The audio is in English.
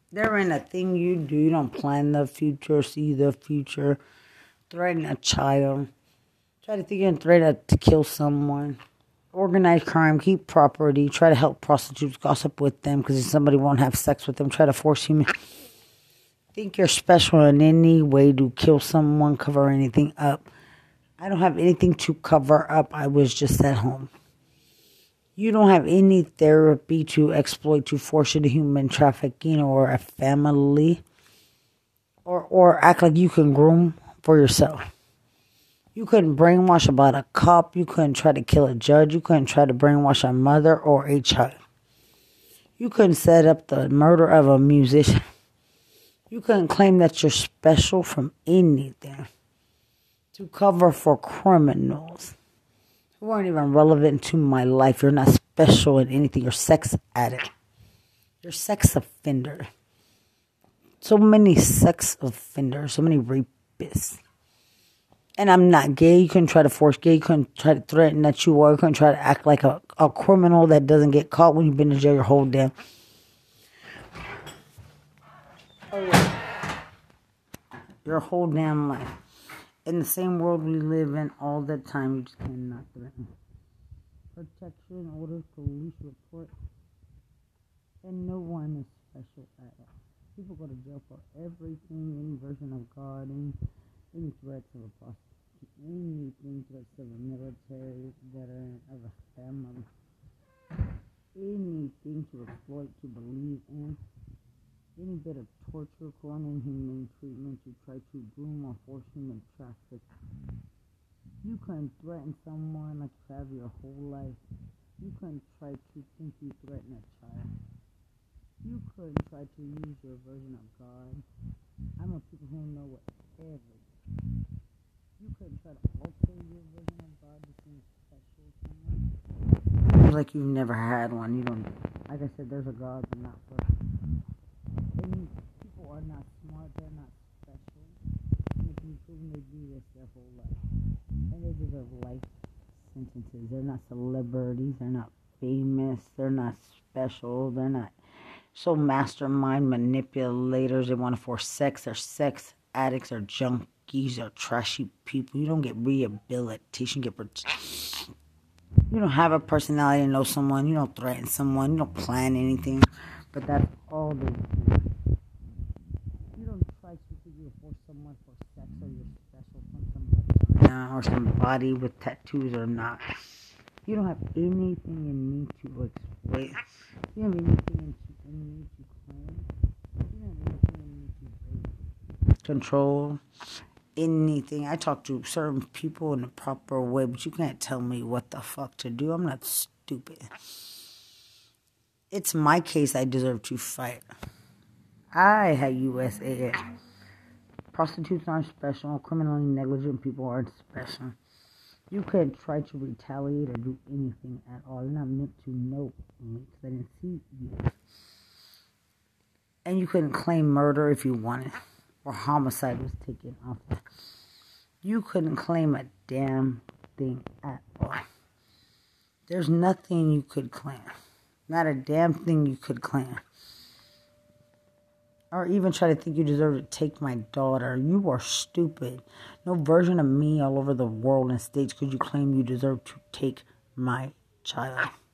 There ain't a thing you do. You don't plan the future, see the future, threaten a child, try to think and threaten to kill someone, organize crime, keep property, try to help prostitutes, gossip with them because somebody won't have sex with them, try to force human. Think you're special in any way to kill someone, cover anything up. I don't have anything to cover up. I was just at home. You don't have any therapy to exploit, to force into human trafficking or a family, or act like you can groom for yourself. You couldn't brainwash about a cop. You couldn't try to kill a judge. You couldn't try to brainwash a mother or a child. You couldn't set up the murder of a musician. You couldn't claim that you're special from anything to cover for criminals who aren't even relevant to my life. You're not special in anything. You're sex addict. You're sex offender. So many sex offenders, so many rapists. And I'm not gay. You couldn't try to force gay. You couldn't try to threaten that you are. You couldn't try to act like a criminal that doesn't get caught when you've been in jail your whole damn. Your whole damn life. In the same world we live in all the time, you just cannot threaten. Protection, orders, police report. And no one is special at all. People go to jail for everything, any version of God, any threats of a prostitute, anything threats of a military veteran, of a family, anything to exploit, to believe in, any bit of torture, cruel, inhumane treatment to try to groom or force human traffic. You couldn't threaten someone like you have your whole life. You couldn't try to think you threaten a child. You couldn't try to use your version of God. I know people who know whatever. You couldn't try to alter your version of God to seem special to someone. It's like you've never had one. You don't. Like I said, there's a God, but not for. And people are not smart. They're not special. And if you proven they do this their whole life, and they deserve life sentences. They're not celebrities. They're not famous. They're not special. They're not so mastermind manipulators. They want to force sex. They're sex addicts. They're junkies. They're trashy people. You don't get rehabilitation. You don't have a personality to know someone. You don't threaten someone. You don't plan anything. But that's all they do. You don't try to figure force someone for sex or you're special from somebody or somebody with tattoos or not. You don't have anything in me to exploit. You don't have anything in me to claim. You don't have anything in me to control anything. I talk to certain people in the proper way, but you can't tell me what the fuck to do. I'm not stupid. It's my case. I deserve to fight. I had USAA. Prostitutes aren't special. Criminally negligent people aren't special. You couldn't try to retaliate or do anything at all. You're not meant to know me because I didn't see you. And you couldn't claim murder if you wanted, or homicide was taken off. You couldn't claim a damn thing at all. There's nothing you could claim. Not a damn thing you could claim. Or even try to think you deserve to take my daughter. You are stupid. No version of me all over the world and states could you claim you deserve to take my child.